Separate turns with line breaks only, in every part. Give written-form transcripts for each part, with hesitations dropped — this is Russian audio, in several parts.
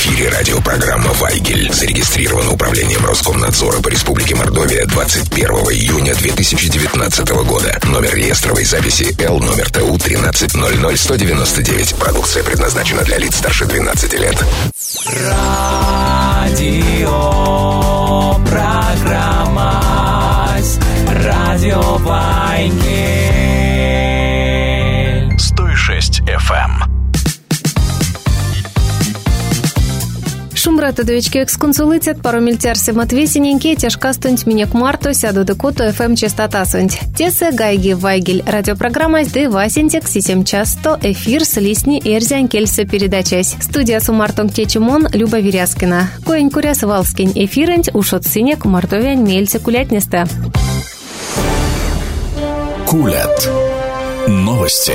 эфире радиопрограмма «Вайгель». Зарегистрирована Управлением Роскомнадзора по Республике Мордовия 21 июня 2019 года. Номер реестровой записи Л, номер ТУ 1300199. Продукция предназначена для лиц старше 12 лет.
Радиопрограмма «Радио Вайгель».
106 FM.
Шумрата довечки эксконсулитет пару мильтярсем отвесененькие тяжка стунть минек марто сяду декоту ФМ частота сунть. Тесе гайги Вайгель. Радиопрограмма сды васентек сисем часто эфир с лисни эрзянь кельса передачась. Студия сумартон течемон Люба Веряскина. Коень куряс валскин эфирент ушот синек мартовян мельце кулять неста.
Кулят. Новости.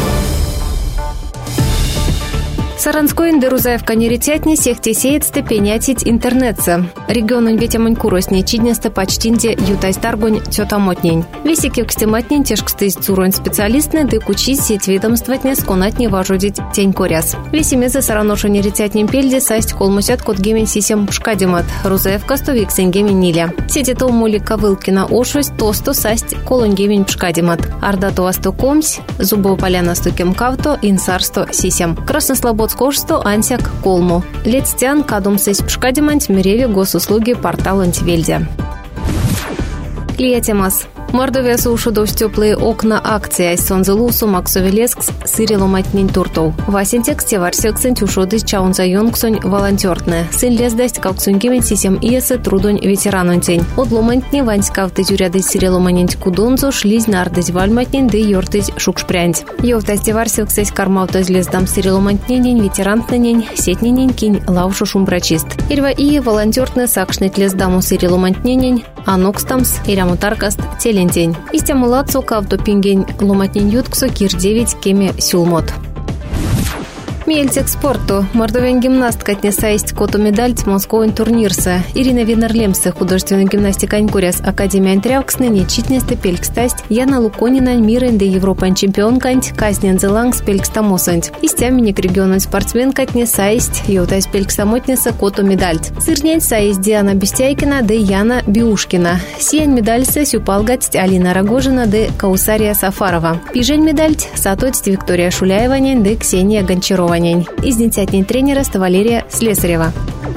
Саранской Индерузаевка неритятни сехте сеет степенятить интернетса. Регионун ветямонь куросне чиднесте почтинде ютай старгонь тетамотнень. Весики кстематнень тяжкстый цуронь специалистны дык учить сеть ведомствотне сконатне важудить тень коряс. Весимезе сараношу неритятнем пельде састь колмусят кот гемен сисем шкадимат. Рузаевка стовик сен гемен ниля. Сети то мули ковылкина ошусь тосто састь колонь гемен шкадимат. Ардато асто комсь, зубо поляна стукем кавто, инсарсто сисем. Краснослобод Скошто ансяк колму. Летстян кадумсесь пшкадимант миреве госуслуги портал антивельдя. Клиятемас. Мордовия сушудов теплые окна акция сонзелусу максовелескс сыриломатнин туртов. Васентек стеварсексен тюшодыс чаунзайонксонь волонтертне. Сын лездасть калксунгемен сисем иесы трудонь ветеранонтень. Одломантне ванскавты тюрядыс сыриломанент кудонзо шлизь нардыз вальматнин ды йортыз шукшпрянь. Йовта стеварсексесь кармавтыз лездам сыриломантненень ветерантненень сетненень кинь лаушу шумбрачист. Ирва ие волонтертне сакшнет лездаму сыриломантненень анокстамс ирямутаркаст теле. День. Истямулацу кавто пингень ломатнин ютксо кир 9 кеме сюлмот. Мельцек спорту. Мордовян гимнастка отнесаисть коту медаль Московын турнирса. Ирина Винерлемсе художественная гимнастика Анькуряс Академия Антрявксны нечитнесты пелькстасть. Яна Луконина мирен де Европан чемпионканть Казнен Зелангс пелькстамосанть. Истяминик региональ спортсменка отнесаисть. Йотайс пелькстамотнеса коту медаль. Сырнять саисть Диана Бестяйкина де Яна Биушкина. Сиянь медальса сюпалгать Алина Рогожина де Каусария Сафарова. Пижень медаль сатость Виктория Шуляева де Ксения Гончарова. Изнецятней тренера Валерия Слесарева.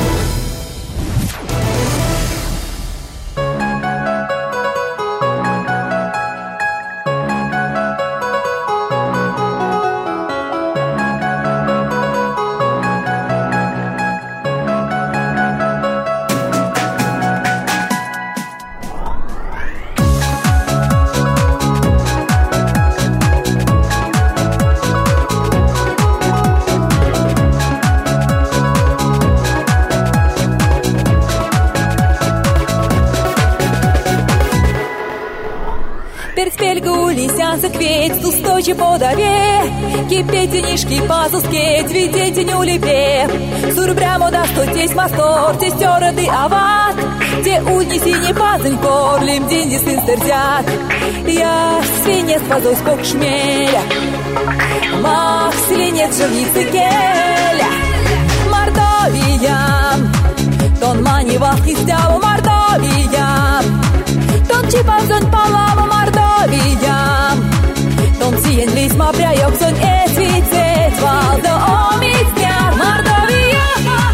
Устойчив подаве, кипетенишки пазускеть, видетеню лепе. Сурбрямо да что тесь мастор, те стероды ават, те унеси не пазынькор, лим деньги сын стердят. Я свинец пазой скок шмеля, мах свинец живницы келя. Мордовия, тон мани вахтистяву Мордовия, тон чипазон палаву Мордовия. Том сиен лис ма пряёк сон эцвицет валда омицняр Мордовия.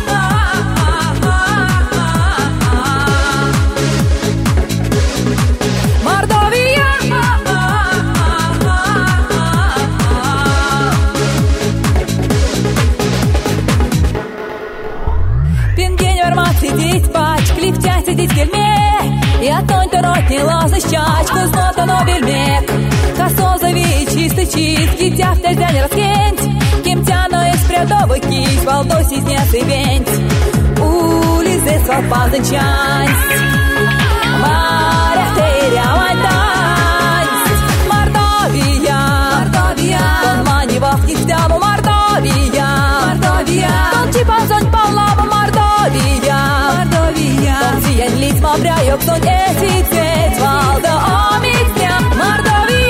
Мордовия. Пингень вармак сидеть пач, клифтя сидеть кельме, и отонь-то ротни лазы щачку, знота но вельмек. Косозови чистый чист, китя в тельзя не раскенть, кемтяно из прядовый кись, волдоси из несыбенть. Улизе свапазанчансть, маря теря вантансть. Мордовия, Мордовия, тон мани вахтистяму Мордовия, Мордовия, тон чипазонь палаву Мордовия, Мордовия, тон сиен лиц ма пряёк сон эцвицет валда омицня Мордовия.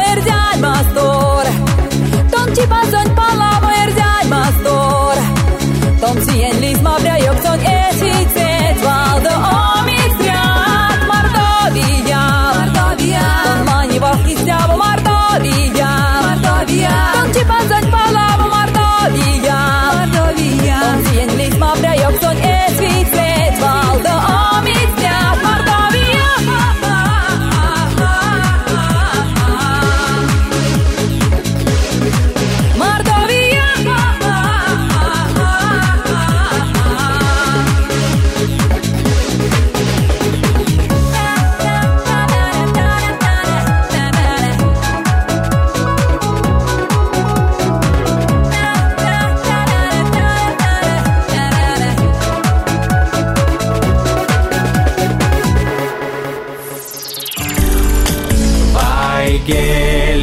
ir dядь Mastор. Tom cipa son palavo ir dядь Mastор. Tom cien lisma brejok son esicet valdo omistrjak Mordovija. Tom mani vahkistjavo Mordovija. Tom cipa son palavo Mordovija. Tom cien lisma brejok son esicet valdo omistrjak Mordovija.
Weigel.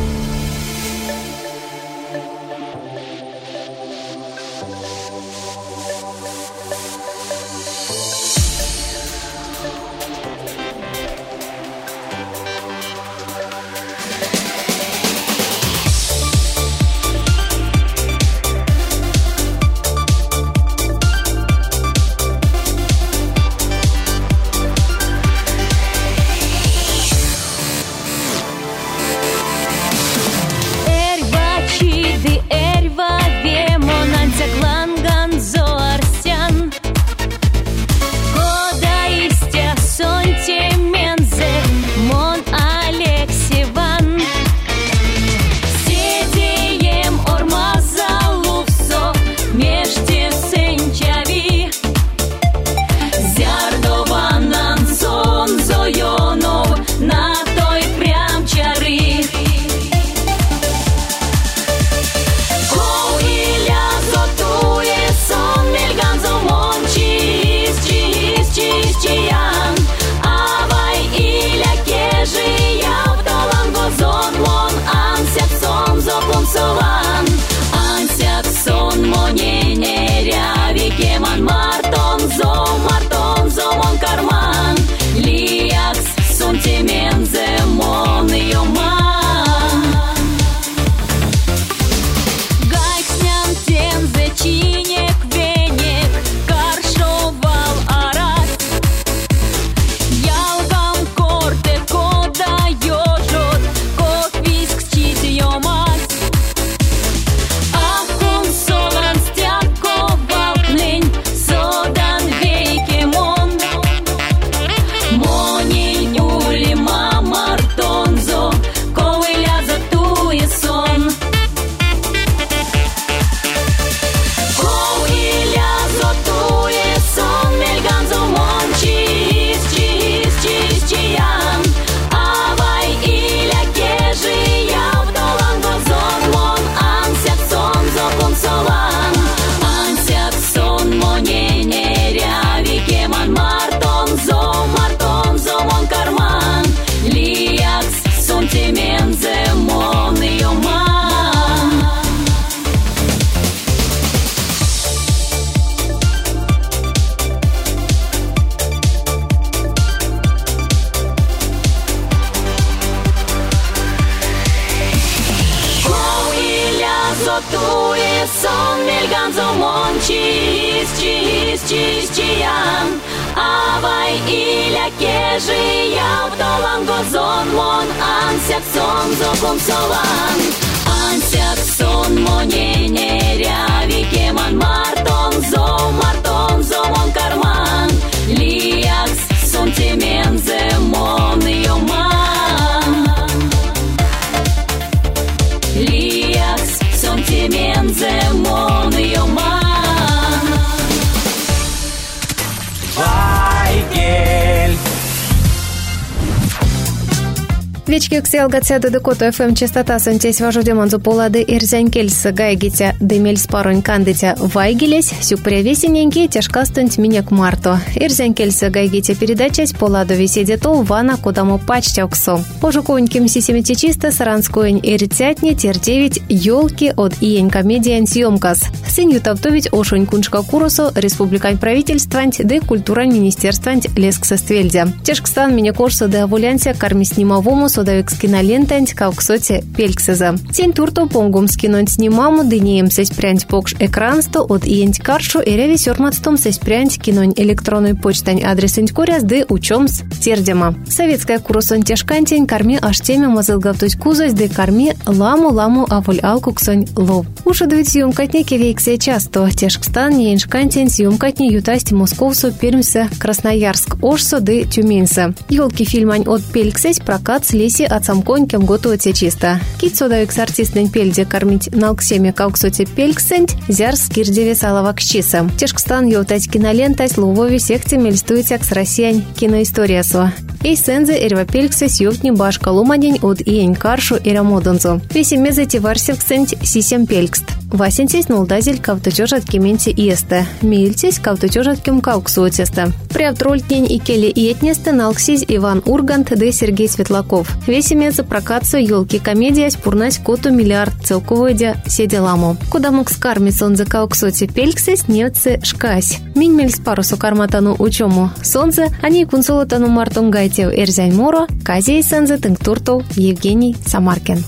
Вечки кселгаться до декото ФМ частота сантесь важу демонзу полады ирзянкельс гайгитя демельс паронь кандитя вайгелес сюк привесененьки тяжкастунть минек марто. Ирзянкельс гайгитя передачась поладу веседето вана кудамо пачтяуксо. Пожуконьким сисеметичисто саранскоень ирцятни тердевить ёлки от иень комедиан съемкас. Сын ютавтовить ошонь куншка куросо республикань правительстванть де культурань министерстванть лесксоствельдя. Тяжкстан минекорсо де авулянся кармиснимовому содавик скинолентань кауксоте пельксеза. Тень турто понгум скинонь снимаму дынеем сеспрянь покш экрансто от иенть каршу и ревисерматстом сеспрянь кинонь электронной почтань адресень коряс ды учомс тердема. Советская куросонь тяжкантень карми аж теме мазылгавтусь кузось ды карми ламу аволь алкуксонь лов. Уша дует съемкатники вейксе часто. Тяжкстан не иншкантень съемкатни ютасти Московсу, Пермсе, Красноярск, Ошсо ды Тюменьсе. Ёлки фильмань от пельксесь прокат с леси от самконькем готовы те чисто. Кит содавик артистнень пельде кормить налксеме кауксоте пельксень, зярс кирдеве салавакщиса. Тяжкстан ютать кинолентась ловови секте мельстуется с Россиянь киноисториясу. Ей сензе эрва пельксесь ёвтни башка лумадень от иень каршу эра модонзу. Веси мезети варсевксень сисем пелькст. Васентесь нулдазель кавтучожат кементе иесте. Мильтесь кавтучожат кем кауксуотесте. Приавтрольтнень и келе иетнесте налксись Иван Ургант да Сергей Светлаков. Веси мезе прокатсу ёлки комедия спурнась коту миллиард целководя седеламу. Куда мог скарми сонзе кауксоте пельксесь невце шкась. Минь мельс парусу карматану учому сонзе, они кунсолотану мартунгайтев эрзянь моро, казей сензе тынктуртов Евгений Самаркин.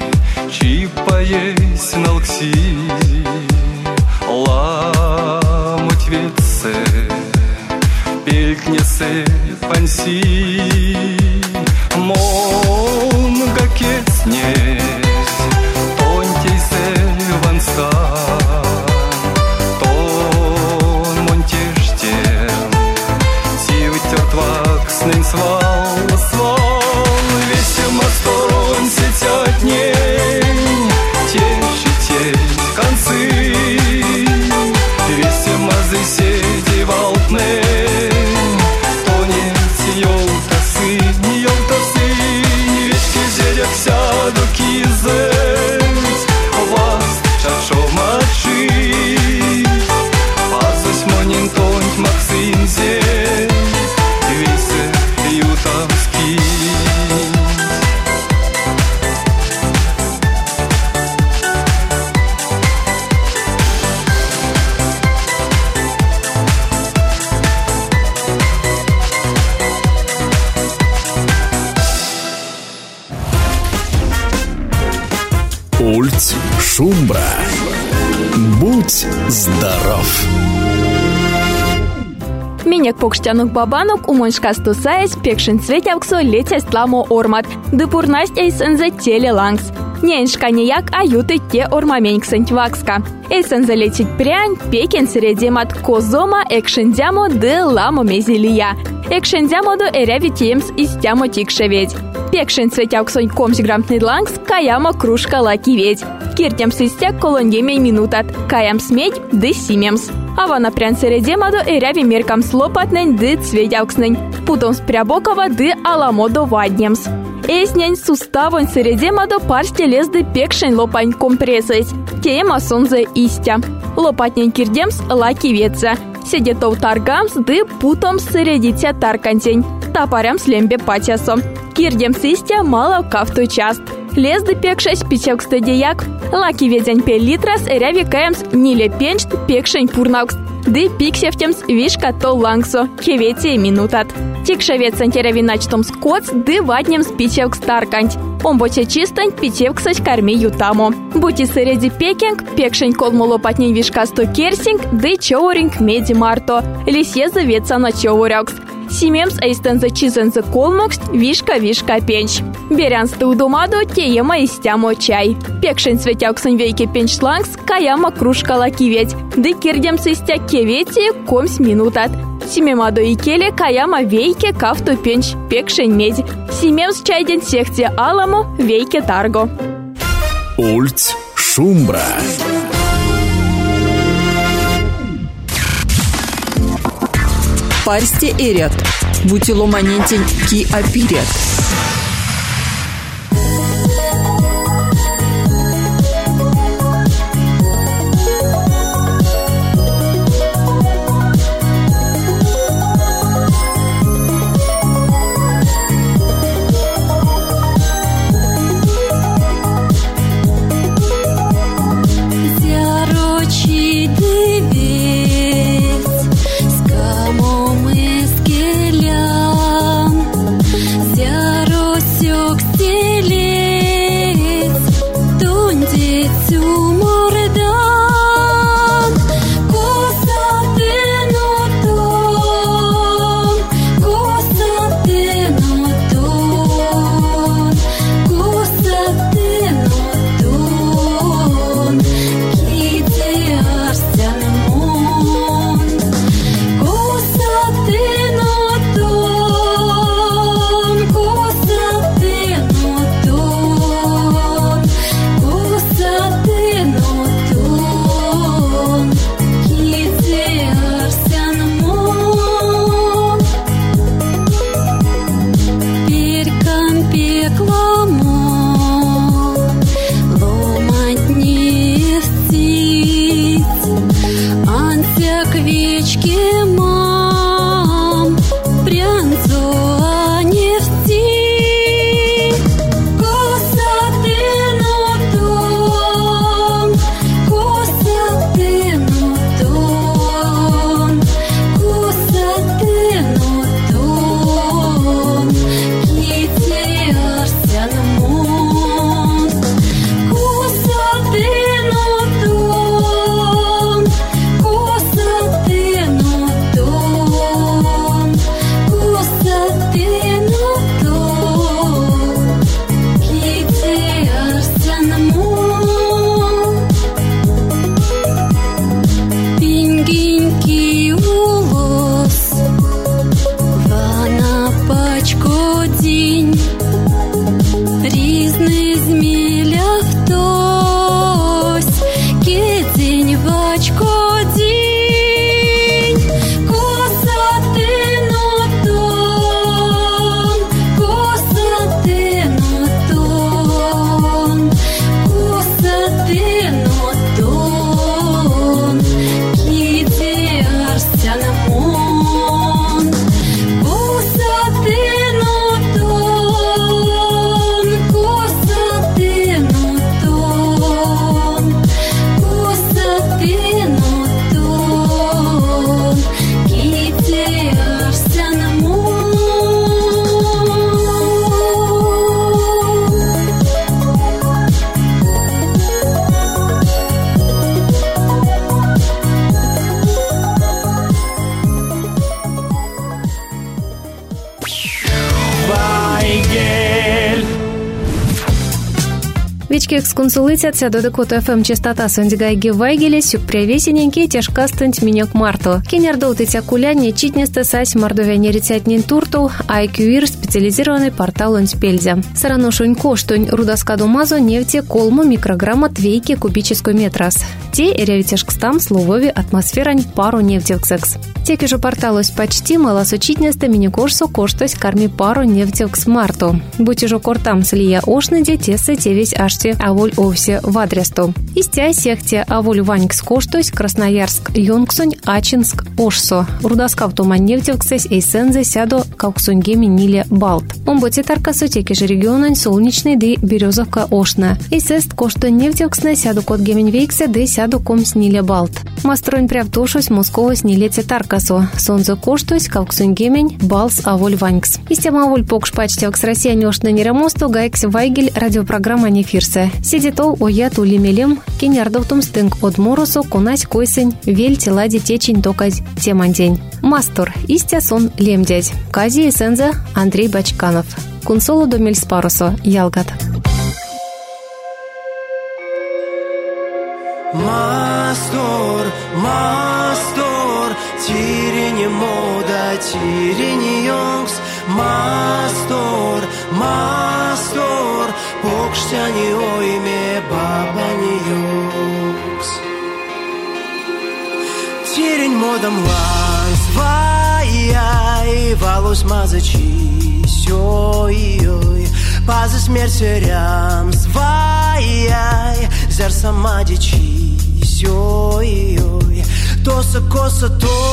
Чипаясь на лкси, Тикнесе панси Монга кеснес Тонтейсе ванстан Тон монтештем Тиутер твакснен свал Весема сторон сетят дней Тешите концы Весема заседи валтны Тонет елтасы Вечки зедек сяду кизет Вас чашо мачи Пазусь монин тонь максимзе Весе ютамски
Ульц Шумбра. Будь здоров!
Минек покштянук бабанук умоншка стусаясь пекшин цветявксо летясь тламо ормат, дыпурнасть эйсензе теле лангс. Неншка неяк аюты те ормаменьк сентьвакска. Эйсензе летить прянь, пекен средемат козома экшендямо ды ламо мезилия. Экшендямо до эрявитиемс истямо тикшеведь. Пекшин цветявксонь комсиграмтный лангс каямо кружка лакиведь. Киртем систяк колоньемей минутат, каям смедь ды симемс. Авана прян средемадо эряви меркам слопатнень ды цветявкснень. Путом спрябокова ды аламодо ваднемс. Эснень суставон средемадо парсте лезды пекшень лопань компрессоить. Теема сонзе истя. Лопатнень кирдемс лакивеца. Седетов таргамс ды путом средитя таркантень. Тапарям слембе патясо. Кирдем систя мало кафту част. Лезды пекшась пичевк стадияк. Лаки ведень 5 литрас эряви каемс ниле пенчт пекшень пурнаукс. Ды пиксевтемс вишка то лангсо. Кеветия минутат. Тикшевец антеряви начтом скотс ды ваднемс пичевк старканть. Омбоче чистань пичевксась карми ютамо. Бути среди пекинг пекшень колмо лопатней вишка сто керсинг ды чоуринг меди марто. Лисье завеца на чоурякс. Симемс эйстензе чизензе колмокст вишка пенч. Берянсты удумаду теема истямо чай. Пекшень светяксен вейке пенч лангс каяма кружка лакиведь. Ды кирдемс истя кевети комс минутат. Симемадо и келе каяма вейке кафту пенч пекшень медь. Симемс чайден сехте аламо вейке тарго.
Ульц Шумбра.
Парсте эрят. Бутиломанентень ки апирят.
Зярочий дивись, з камом із келям, зярочий
Вечки эксконсулицияция до декота ФМ частота сондигайги вайгели сюк привесененький тяжкастынть минек марту. Кенердол тетя кулянне читнесте сась мордовя нерицятнин турту, IQIR специализированный портал онспельзя. Сараношунь коштунь рудаскаду мазо нефти колму микрограмма твейки кубической метрас. Те эрявитяшкстам словови атмосферань пару нефтевксекс. Теки же порталус почти малосочитнесте миникорсу коштось карми пару нефтевкс марту. Будь уже кортам слия ошныде тессе тевесь аште аволь овсе в адресту. Истя секте аволь ванькс коштось Красноярск Йонксунь Ачинск Ошсо. Рудаскав туман нефтевксес эйсензе сяду кауксуньгеми ниле балт. Омботи таркасу теки же регионань солнечный ды березовка ошна. Эйсест кошто нефтевксне сяду кот гемень вейксе ды сяду комс ниле балт. Мастронь прявтошусь Москова снилете таркасу. Сонзе коштось кауксуньгемень балс аволь ванькс. Истям аволь покшпачтевкс Россия нешна неремосту гайкс вайгель радиопрограмма нефирсе. Сидитол ояту лимелем кенярдовтум стынг от моросу кунась койсень вель телади течень токать темандень. Мастор истя сон лемдядь. Кази эсензе Андрей Бачканов. Кунсоло до мельспарусо Ялгат.
Мастор, мастор, тирени мода, тирени йонкс. Мастор, мастор, покштяни ойме бабани йонкс. Тирень модам ланс, вай, валус мазачи, сёй, пазы смерти рям, свай, зер самадичи, сёй, тоса коса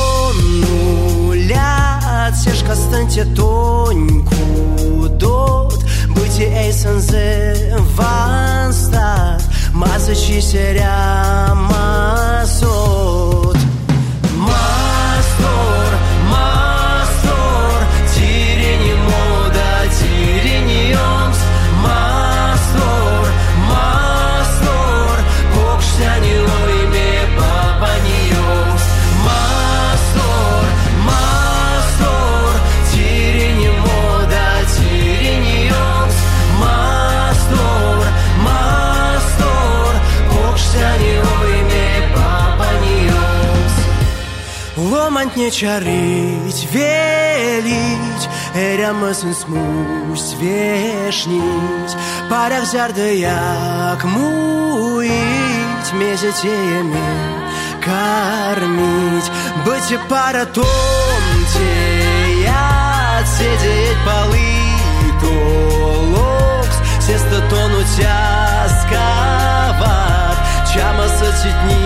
тонулят, сешка станьте тоньку дот, быти эйсензе ванстат, мазачи серя масот. Мастор, мастор, тирени мода, тирени йонкс. Мастор, мастор, покштяни ойме бабани йонкс. Мастор, мастор, тирени мода, тирени йонкс. Мастор, мастор, покштяни ойме бабани йонкс. Ломать не чарить, велить, эрямысын смусь вешнить, парях зярды як муить, месяцеями кормить, быть и пара томте, я сидеть полы толокс, сеста тонуть асковат, чама сотитни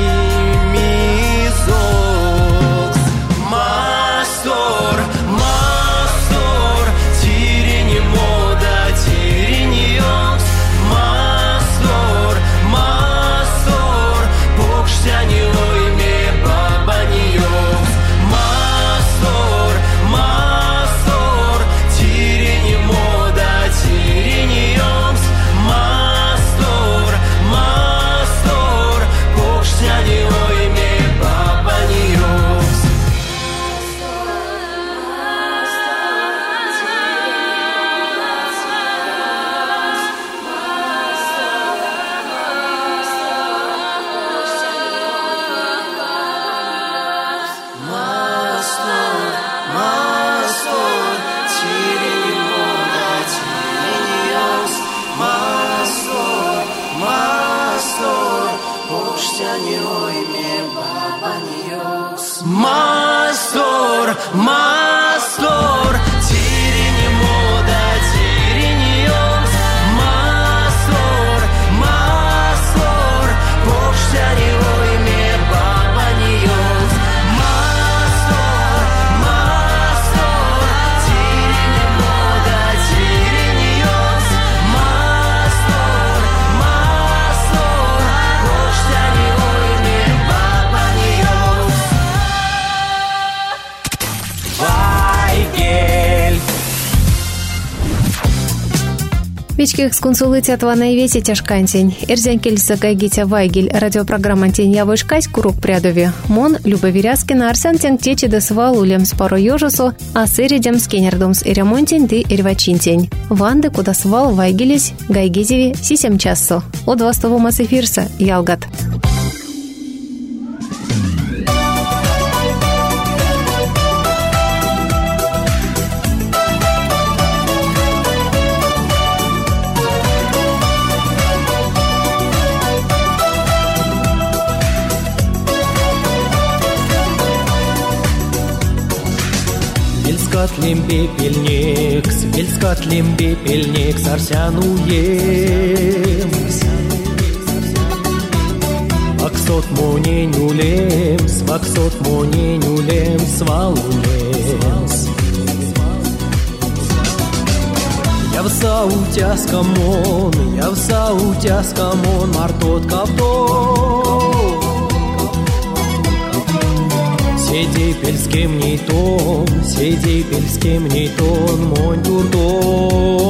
мизокс. Мастор, мастор, тирени мода, тирени йонкс. Мастор, мастор, покштяни ойме бабани йонкс. Мастор, мастор, тирени мода, тирени йонкс. Мастор, мастор, покштяни ойме бабани йонкс. Мастор, мастор, тирени мода, тирени йонкс. Мастор, мастор, покштяни ойме бабани йонкс. Мастор, мастор, тирени мода, тирени йонкс. Мастор, мастор, покштяни ойме бабани йонкс. Мастор, мастор, тирени мода, тирени йонкс. Мастор, мастор, покштяни ойме бабани йонкс.
Вечких сконсулыцят вана и весе тяжкантень. Эрзян кельса гайгитя вайгель радиопрограмма тень явышкась курок прядови. Мон Люба Виряскина арсян тен течи досвал улем споро ёжусу, а сыридем скенердомс и ремонтень ты и рвачинтень. Ванды куда свал вайгелись гайгизеви сисем чассо. От вастову массэфирса ялгат.
Вельскатлим бепельник, сарсян уем. Ваксот монень улем, свалулем. Я в саутяскамон, мартот кавдо. Седей пельским не тон, монь турдо.